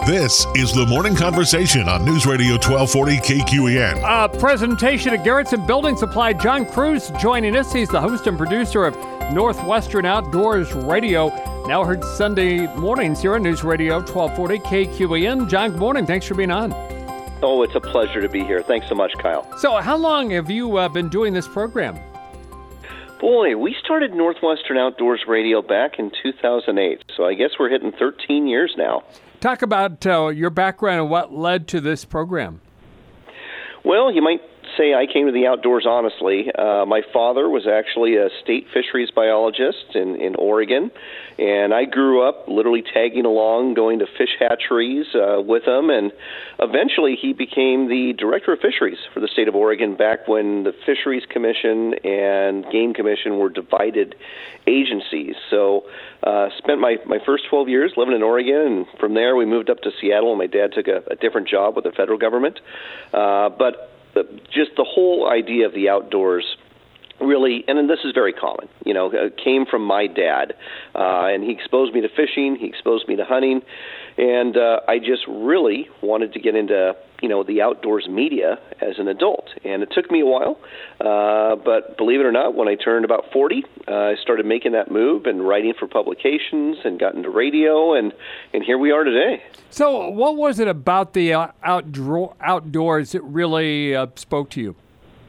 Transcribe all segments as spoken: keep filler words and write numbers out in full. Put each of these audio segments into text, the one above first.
This is the Morning Conversation on News Radio twelve forty K Q E N. A presentation at Garrettson Building Supply. John Cruz joining us. He's the host and producer of Northwestern Outdoors Radio. Now heard Sunday mornings here on News Radio twelve forty K Q E N. John, good morning. Thanks for being on. Oh, it's a pleasure to be here. Thanks so much, Kyle. So how long have you uh, been doing this program? Boy, we started Northwestern Outdoors Radio back in two thousand eight, so I guess we're hitting thirteen years now. Talk about uh, your background and what led to this program. Well, you might say I came to the outdoors honestly. Uh, my father was actually a state fisheries biologist in, in Oregon, and I grew up literally tagging along, going to fish hatcheries uh, with him, and eventually he became the director of fisheries for the state of Oregon back when the Fisheries Commission and Game Commission were divided agencies. So uh, spent my, my first twelve years living in Oregon, and from there we moved up to Seattle, and my dad took a, a different job with the federal government. Uh, but The, just the whole idea of the outdoors really, and this is very common, you know, uh, came from my dad. Uh, and he exposed me to fishing, he exposed me to hunting, and uh, I just really wanted to get into, you know, the outdoors media as an adult. And it took me a while, uh, but believe it or not, when I turned about forty, uh, I started making that move and writing for publications and got into radio, and, and here we are today. So what was it about the uh, outdoor, outdoors that really uh, spoke to you?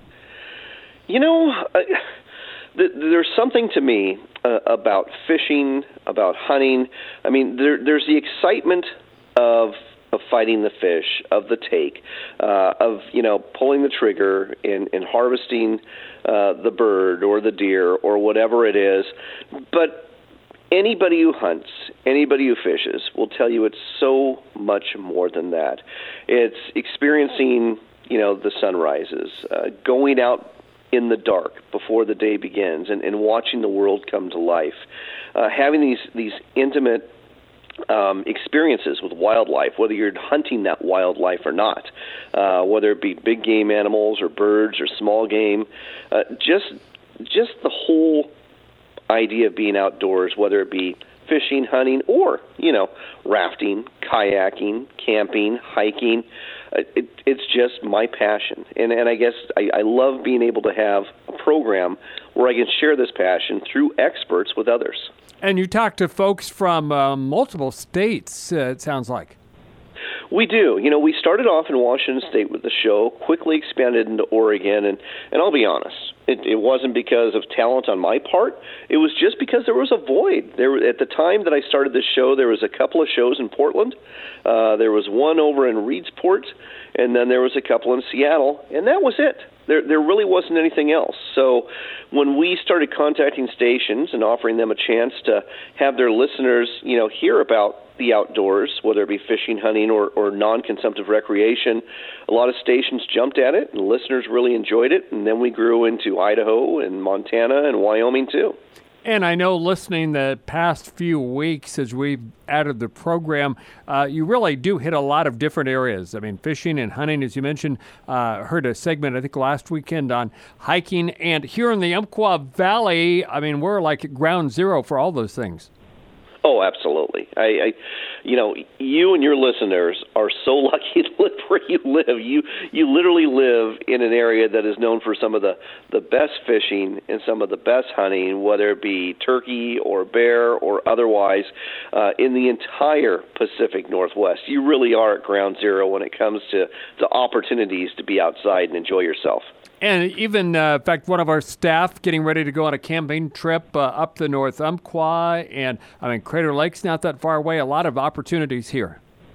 You know, uh, th- there's something to me uh, about fishing, about hunting. I mean, there, there's the excitement of of fighting the fish, of the take, uh, of, you know, pulling the trigger and, and harvesting uh, the bird or the deer or whatever it is. But anybody who hunts, anybody who fishes will tell you it's so much more than that. It's experiencing, you know, the sunrises, uh, going out in the dark before the day begins and, and watching the world come to life, uh, having these, these intimate um, experiences with wildlife, whether you're hunting that wildlife or not, uh, whether it be big game animals or birds or small game, uh, just just the whole idea of being outdoors, whether it be fishing, hunting, or, you know, rafting, kayaking, camping, hiking. It, it's just my passion. And, and I guess I, I love being able to have a program where I can share this passion through experts with others. And you talk to folks from uh, multiple states, uh, it sounds like. We do. You know, we started off in Washington State with the show, quickly expanded into Oregon, and, and I'll be honest, it, it wasn't because of talent on my part. It was just because there was a void. There, at the time that I started this show, there was a couple of shows in Portland. Uh, there was one over in Reedsport, and then there was a couple in Seattle, and that was it. There, there really wasn't anything else. So when we started contacting stations and offering them a chance to have their listeners, you know, hear about the outdoors, whether it be fishing, hunting, or, or non-consumptive recreation, a lot of stations jumped at it, and listeners really enjoyed it. And then we grew into Idaho and Montana and Wyoming, too. And I know listening the past few weeks as we've added the program, uh, you really do hit a lot of different areas. I mean, fishing and hunting, as you mentioned, uh, heard a segment, I think, last weekend on hiking. And here in the Umpqua Valley, I mean, we're like at ground zero for all those things. Oh, absolutely. I, I, you know, you and your listeners are so lucky to live where you live. You you literally live in an area that is known for some of the, the best fishing and some of the best hunting, whether it be turkey or bear or otherwise, uh, in the entire Pacific Northwest. You really are at ground zero when it comes to, to opportunities to be outside and enjoy yourself. And even, uh, in fact, one of our staff getting ready to go on a camping trip uh, up the North Umpqua, and I mean, Crater Lake's not that far away. A lot of opportunities here.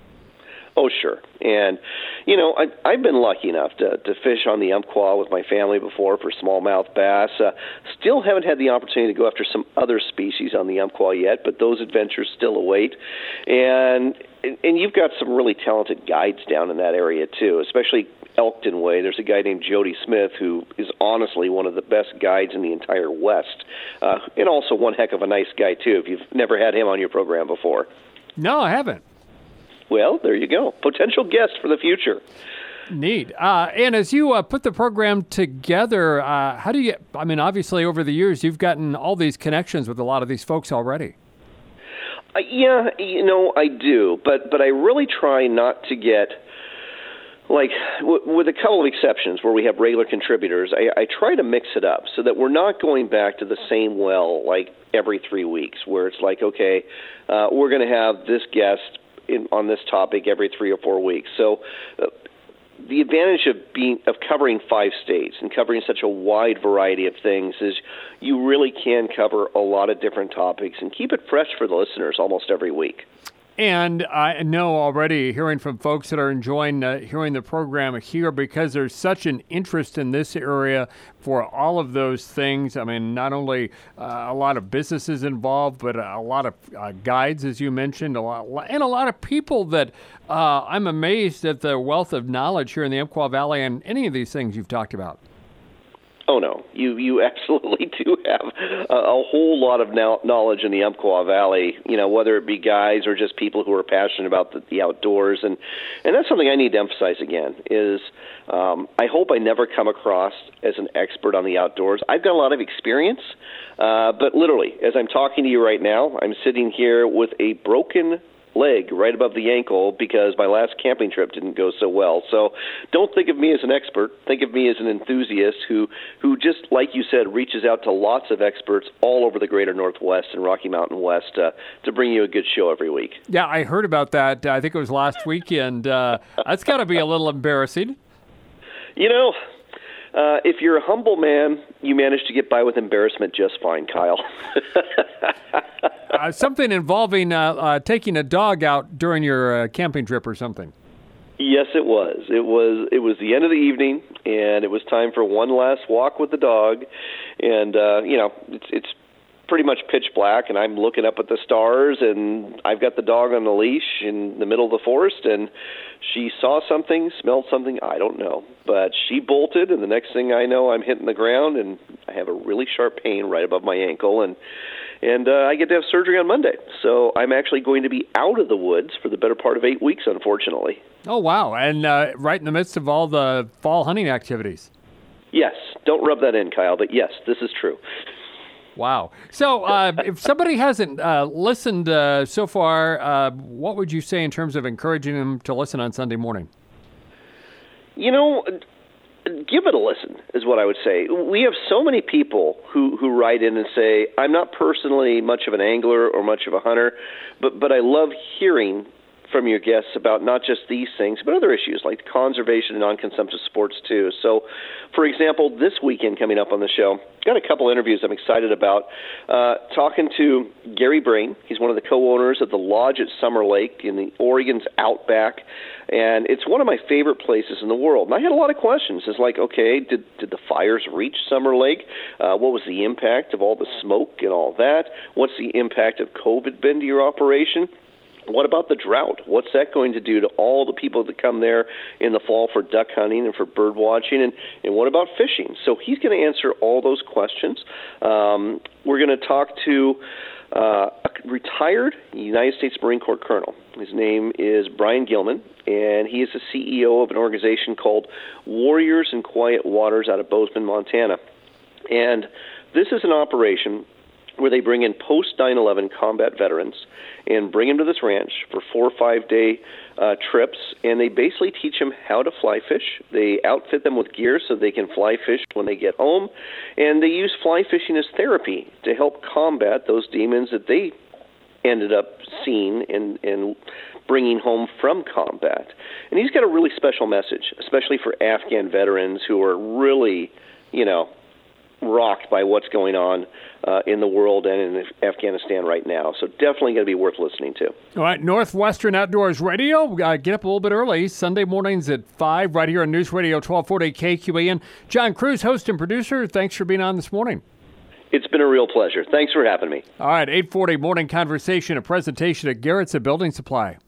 Oh, sure. And, you know, I, I've been lucky enough to, to fish on the Umpqua with my family before for smallmouth bass. Uh, still haven't had the opportunity to go after some other species on the Umpqua yet, but those adventures still await. And and you've got some really talented guides down in that area, too, especially Elkton Way. There's a guy named Jody Smith who is honestly one of the best guides in the entire West, uh, and also one heck of a nice guy, too, if you've never had him on your program before. No, I haven't. Well, there you go. Potential guest for the future. Neat. Uh, and as you uh, put the program together, uh, how do you, I mean, obviously over the years, you've gotten all these connections with a lot of these folks already. Uh, yeah, you know, I do, but but I really try not to get, like, w- with a couple of exceptions where we have regular contributors, I, I try to mix it up so that we're not going back to the same well, like, every three weeks, where it's like, okay, uh, we're going to have this guest in, on this topic every three or four weeks. So uh, the advantage of being of covering five states and covering such a wide variety of things is you really can cover a lot of different topics and keep it fresh for the listeners almost every week. And I know already, hearing from folks that are enjoying uh, hearing the program here, because there's such an interest in this area for all of those things. I mean, not only uh, a lot of businesses involved, but a lot of uh, guides, as you mentioned, a lot, and a lot of people that uh, I'm amazed at the wealth of knowledge here in the Umpqua Valley and any of these things you've talked about. Oh, no. You you absolutely do have a, a whole lot of now, knowledge in the Umpqua Valley, you know, whether it be guys or just people who are passionate about the, the outdoors. And, and that's something I need to emphasize again is um, I hope I never come across as an expert on the outdoors. I've got a lot of experience, uh, but literally, as I'm talking to you right now, I'm sitting here with a broken leg right above the ankle because my last camping trip didn't go so well. So don't think of me as an expert. Think of me as an enthusiast who, who just, like you said, reaches out to lots of experts all over the greater Northwest and Rocky Mountain West uh, to bring you a good show every week. Yeah, I heard about that. I think it was last weekend. Uh, that's got to be a little embarrassing. You know, Uh, if you're a humble man, you manage to get by with embarrassment just fine, Kyle. uh, something involving uh, uh, taking a dog out during your uh, camping trip or something. Yes, it was. It was. It was the end of the evening, and it was time for one last walk with the dog. And uh, you know, it's it's pretty much pitch black, and I'm looking up at the stars, and I've got the dog on the leash in the middle of the forest, and she saw something, smelled something, I don't know. But she bolted, and the next thing I know, I'm hitting the ground, and I have a really sharp pain right above my ankle, and and uh, I get to have surgery on Monday. So I'm actually going to be out of the woods for the better part of eight weeks, unfortunately. Oh, wow. And uh, right in the midst of all the fall hunting activities. Yes. Don't rub that in, Kyle, but yes, this is true. Wow. So uh, if somebody hasn't uh, listened uh, so far, uh, what would you say in terms of encouraging them to listen on Sunday morning? You know, give it a listen is what I would say. We have so many people who, who write in and say, I'm not personally much of an angler or much of a hunter, but, but I love hearing from your guests about not just these things, but other issues like conservation and non-consumptive sports too. So, for example, this weekend coming up on the show, got a couple interviews I'm excited about. Uh, talking to Gary Brain. He's one of the co-owners of the Lodge at Summer Lake in the Oregon's Outback, and it's one of my favorite places in the world. And I had a lot of questions. It's like, okay, did did the fires reach Summer Lake? Uh, what was the impact of all the smoke and all that? What's the impact of COVID been to your operation? What about the drought? What's that going to do to all the people that come there in the fall for duck hunting and for bird watching? And, and what about fishing? So he's going to answer all those questions. Um, we're going to talk to uh, a retired United States Marine Corps colonel. His name is Brian Gilman, and he is the C E O of an organization called Warriors in Quiet Waters out of Bozeman, Montana. And this is an operation where they bring in post nine eleven combat veterans and bring them to this ranch for four or five day uh, trips, and they basically teach them how to fly fish. They outfit them with gear so they can fly fish when they get home, and they use fly fishing as therapy to help combat those demons that they ended up seeing and, and bringing home from combat. And he's got a really special message, especially for Afghan veterans who are really, you know, rocked by what's going on uh, in the world and in Afghanistan right now. So definitely going to be worth listening to. All right, Northwestern Outdoors Radio. Uh, get up a little bit early, Sunday mornings at five, right here on News Radio twelve forty K Q A N. John Cruz, host and producer, thanks for being on this morning. It's been a real pleasure. Thanks for having me. All right, eight forty Morning Conversation, a presentation at Garrett's, a building supply.